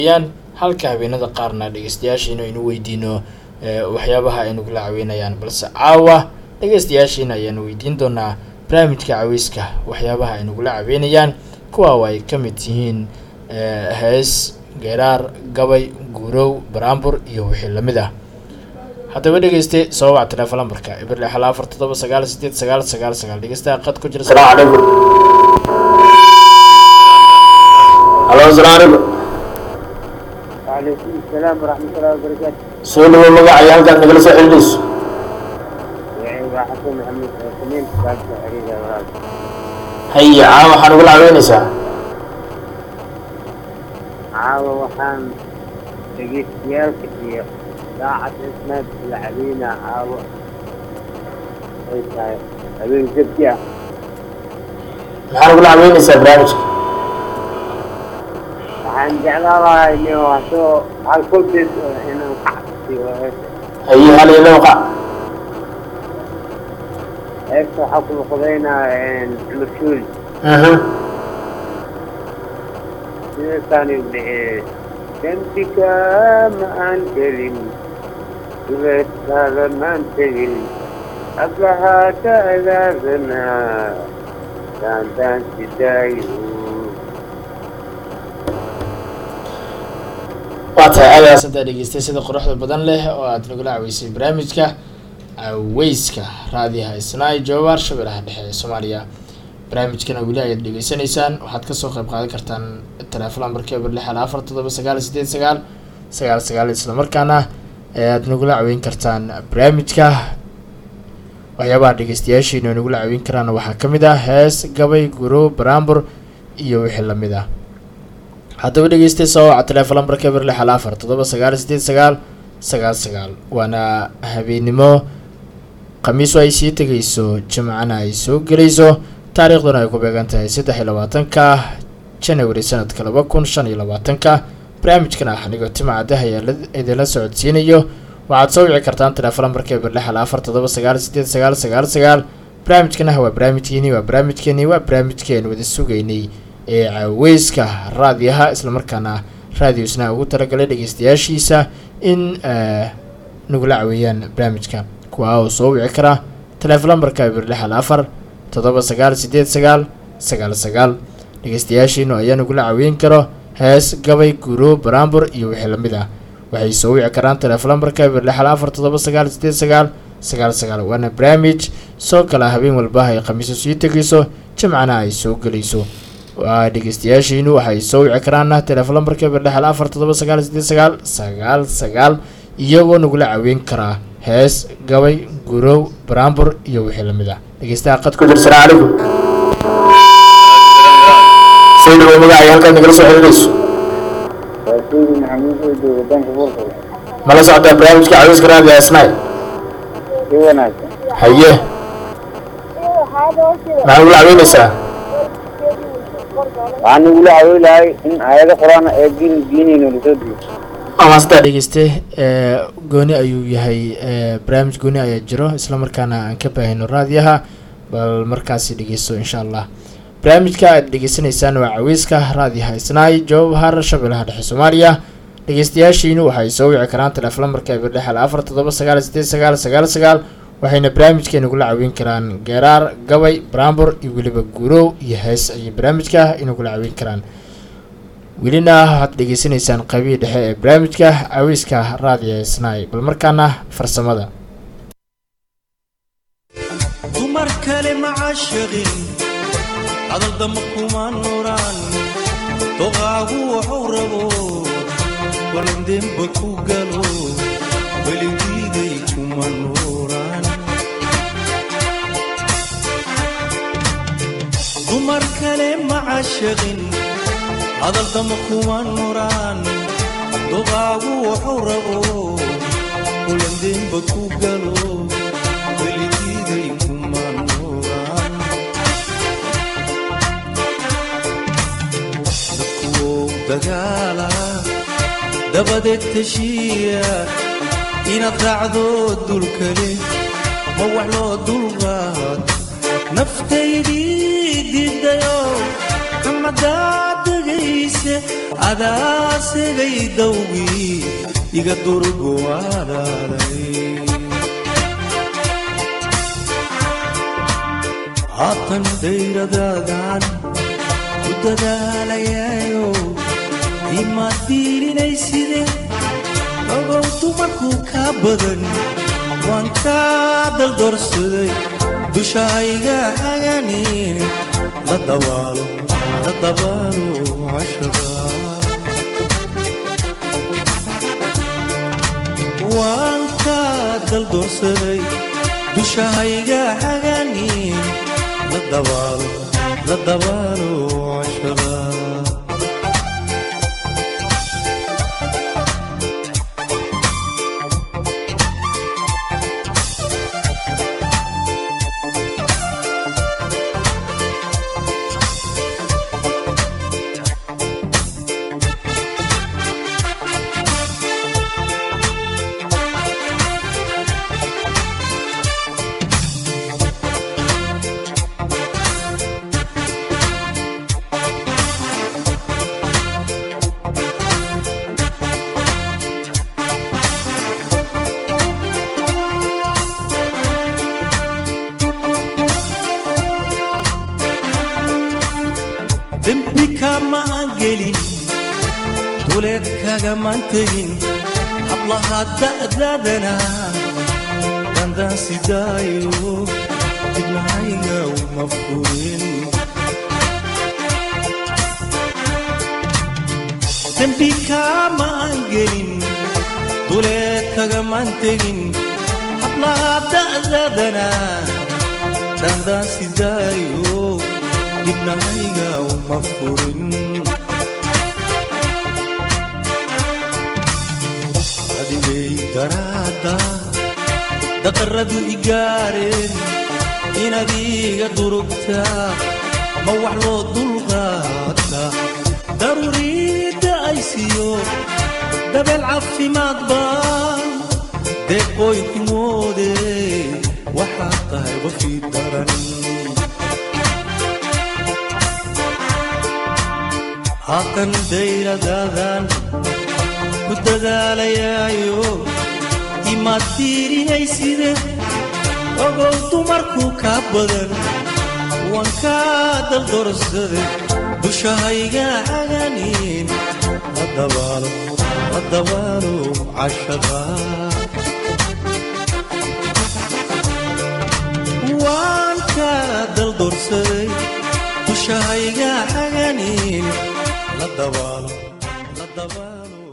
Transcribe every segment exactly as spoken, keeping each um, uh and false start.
yaan halka habeenada qaarna dhageystayaashiina inuu weydiino waxyaabaha ay nagu la caawinayaan balse caawa dhageystayaashiina ayaan weydiin doonaa barnaamijka caweyska waxyaabaha ay nagu la caawinayaan kuwa ay ka mid yihiin hees geeraar gabay guurow baraambur iyo wixii lamid ah haddaba dhageyste soo wac telefoon lambarka ibril xal afar toddoba sagaal sideed sagaal sagaal sagaal dhageysta qad ku jira السلام عليكم الو السلام عليكم وعليكم السلام ورحمة الله وبركاته. سولو مقاعي halkaad nagala soo xiriirayso يعني واحد محمد سمين قال سعيدة وراك. هيا caawa waxaan ugu laaweynaysaa عاوة وحان لقيت سيالك في ساعة اسمها العلينا عاوة ايش هاي أبين جبتيا maxaan ugu laaweynaysaa barnaamijka وحان جعلها إنه وحسو هالكل بيت إنه قعدتي وهيك هيا هل يلوقع هيك حكم قضينا المسؤول اها كان اللي جنبك ما أنكلم بس هذا ما أنتهي قبلها تأذاذنا كان تنسي دايو waata agaas hadda dhageystay sida quruxda badan leh oo aad nagula caweysay barnaamijka caweyska raadiyaha isnaay joobar shabeellaha dhexe ee Soomaaliya barnaamijkana weli ayaad dhageysanaysaan waxaad ka soo qayb qaadan kartaan telefoon lambarka ibril xal afar toddoba sagaal sideed sagaal sagaal sagaal isla markaana aad nagula caweyn kartaan barnaamijka waxyaabaha dhageystayaashiina nagula caweyn karaan waxaa kamid ah hees gabay guro baraambur iyo wixii lamid ah haddaba dhageystay soo wac telefoon lambarka ibril xal afar toddoba sagaal sideed sagaal sagaal sagaal waana habeenimo khamiis ay sii tagayso jimcana ay soo gelayso taariikhduna ay ku beegan tahay saddex iyo labaatanka January sanadka laba kun shan iyo labaatanka barnaamijkana xanigo timacada hay'ad idinla socodsiinayo waxaad soo wici kartaan telefoon lambarka ibril xal afar toddoba sagaal sideed sagaal sagaal sagaal barnaamijkana waa barnaamijkeeni waa barnaamijkeeni waa barnaamijkeen wada sugaynay ee caweyska raadiyaha isla markaana raadiyoosna ugu talagalay dhageystayaashiisa in nagula caweeyaan barnaamijka kuwa oo soo wici kara telefoon lambarka ibril xal afar toddoba sagaal sideed sagaal sagaal sagaal dhageystayaashiina ayaa nagula caweyn karo hees gabay guro baraambur iyo wixii lamid ah waxay soo wici karaan telefoon lambarka ibril xal afar toddoba sagaal sideed sagaal sagaal sagaal waana barnaamij soo kala habeen walba ay khamiis sii tagayso jimcana ay soo gelayso waa dhageystayaashiina waxay soo wici karaan telefoon lambarka ibril xal afar toddoba sagaal sideed sagaal sagaal sagaal iyagoo nagula caweyn karaa hees gabay guro baraambur iyo wixii lamid ah dhageystaha qad ku jira السلام عليكم سولو مقاعي halkaad nagala soo xiriirayso سيدي محمد ودو ودانك بورصة mala socdaa barnaamijka caweyska raadiyaha isnaay في وناك haye maxaan ugu laaweynaysaa وعن يقول عويل هاي إن آيات القرآن أجين دينين ولسودي amaastaa dhageystay gooni ayuu yahay barnaamij gooni ayaa jiro isla markaana aan ka baahino raadiyaha bal markaasi dhageysto insha Allah barnaamijka aad dhageysanaysaan waa caweyska raadiyaha isnaay jowhar shabeellaha dhexe Soomaaliya dhageystayaashiina waxay soo wici karaan telefoon lambarka ibril xal afar toddoba sagaal sideed sagaal sagaal sagaal waxayna barnaamijkeena ugu caawin karaan geeraar gabay baraambur iyo weliba guurow iyo hees ay barnaamijka inuu kula caawin karaan welina waxaad dhageysanaysaan qaybihii dhexe ee barnaamijka caweyska raadiyaha isnaay bal markaana farsamada dumar kale macashaqin hadal damba kuma nuuraan doqaagu wuxuu rabo walindeenba ku galo weligiiday kuma nuuraan dumar kale macashaqin hadal damba kuma nuuraan doqaagu wuxuu rabo walindeenba ku galo weligiiday kuma nuuraan dagaala dabadeed tashiya inaad raacdo dulkale ma wax loo dulqaad naftaydii diidayo xamadaad dhegayse adaasigay dawgii iga durgu walaalay haatan dayradaadan ku dadaalayayo imaad fiirinaysidee ogow dumarkuu kaa badan waan kaa daldorsaday dushayga haganin la dabaalo la dabaalo cashada waan kaa daldorsaday dushayga haganin la dabaalo la dabaalo cashada mantegin hablaha da'dadana dandan sidaayo dibnahayga uma furin dembi kama angelin duleed kaga mantegin hablaha da'dadana dandan sidaayo dibnahayga uma furin garada daqaradu igaareen inaad iga durugtaa ma wax loo dulqaata daruuriidda ay siiyo dabeel caafimaad baan deeqooy ku moode waxaad tahay qofii daran haatan dayradaadan ku dadaalayayo imaad fiirinaysidee ogow dumarkuu kaa badan waan kaa daldorsaday dushahayga haganin la dabaalo la dabaalo cashada waan kaa daldorsaday dushahayga haganin la dabaalo la dabaalo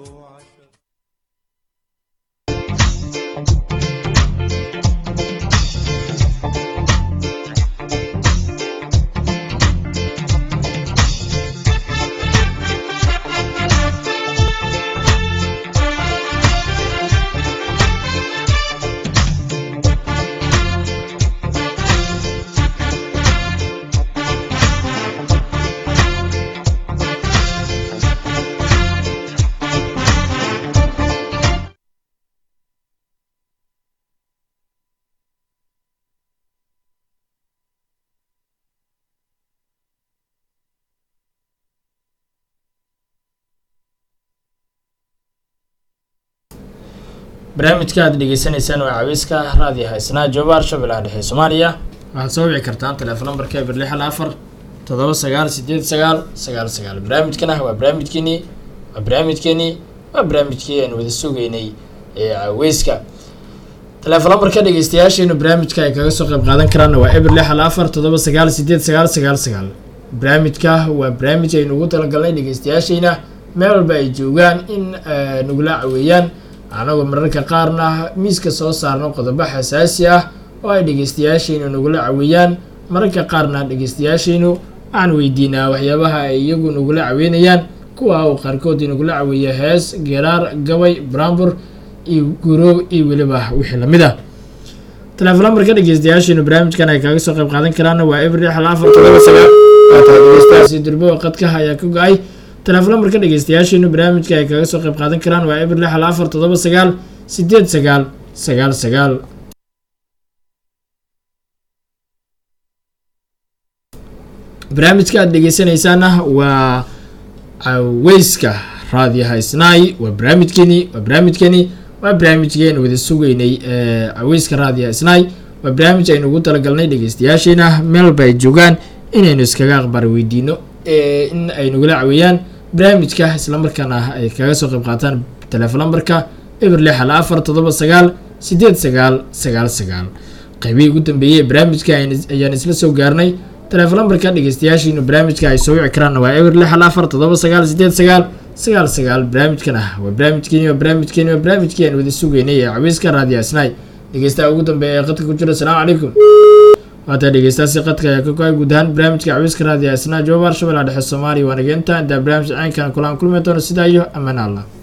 barnaamijka aad dhageysanaysaan waa caweyska raadiyaha isnaa joobaar shabeellaha dhexe Soomaaliya waxaad soo wici kartaan telefoon numberka eber lix afar toddoba sagaal sideed sagaal sagaal sagaal barnaamijkana waa barnaamijkeeni waa barnaamijkeeni waa barnaamijkii aan wada sugaynay ee caweyska telefoon numberka dhageystayaasheena barnaamijka ay kaga soo qayb qaadan karaan waa eber lix afar toddoba sagaal sideed sagaal sagaal sagaal barnaamijka waa barnaamij ay ugu talagalnay dhageystayaasheena meel walba ay joogaan in nagula caweeyaan anagoo mararka qaarna miiska soo saarno qodobo xasaasi ah oo ay dhageystayaasheenu nagula caweeyaan mararka qaarna dhageystayaasheenu aan weydiinaa waxyaabaha ay iyagu nagula caweynayaan kuwa oo qaarkood nagula caweeya hees geraar gabay brambur iyo guro iyo weliba wixii lamid ah telefoon numberka dhageystayaasheenu barnaamijkan ay kaga soo qayb qaadan karaan waa eber lix afar toddoba sagaal dhageystayaasha durbo qadka ayaa ka go'ay telefoon numberka dhageystayaasheenu barnaamijka ay kaga soo qayb qaadan karaan waa eber lix afar toddoba sagaal sideed sagaal sagaal sagaal barnaamijka aad dhegeysanaysaana waa عويسكا راضي هاي سناي وبرامجكني وبرامجكني وبرامجكين وذا سوقيني عويسكا راضي هاي سناي وبرامج aynu ugu talagalnay dhageystayaasheena meel bay joogaan inaynu iskaga aqbar weydiino in ay nagula caawiyaan barnaamijka isla markaana ay kaga soo qayb qaataan telefoon numberka eber lix hal afar toddoba sagaal sideed sagaal sagaal sagaal qaybihii ugu dambeeyay barnaamijka ayaan isla soo gaarnay telefoon numberka dhageystayaasheena barnaamijka ay soo wici karaan waa eber lix hal afar toddoba sagaal sideed sagaal sagaal sagaal barnaamijkana waa barnaamijkeeni waa barnaamijkeeni waa barnaamijkeen wada sugeynay Caweyska Radio Isnay dhegeystaha ugu dambeeya qadka ku jira assalaamu calaykum waata dhegeystaasi qadka ayaa ka go'ay guud ahaan barnaamijka Caweyska Radio Isnay Jowhar Shabeellaha Dhexe Soomaaliya waana geenta inta barnaamij caynkan kulan kulmi doono sidaa iyo amaan Allah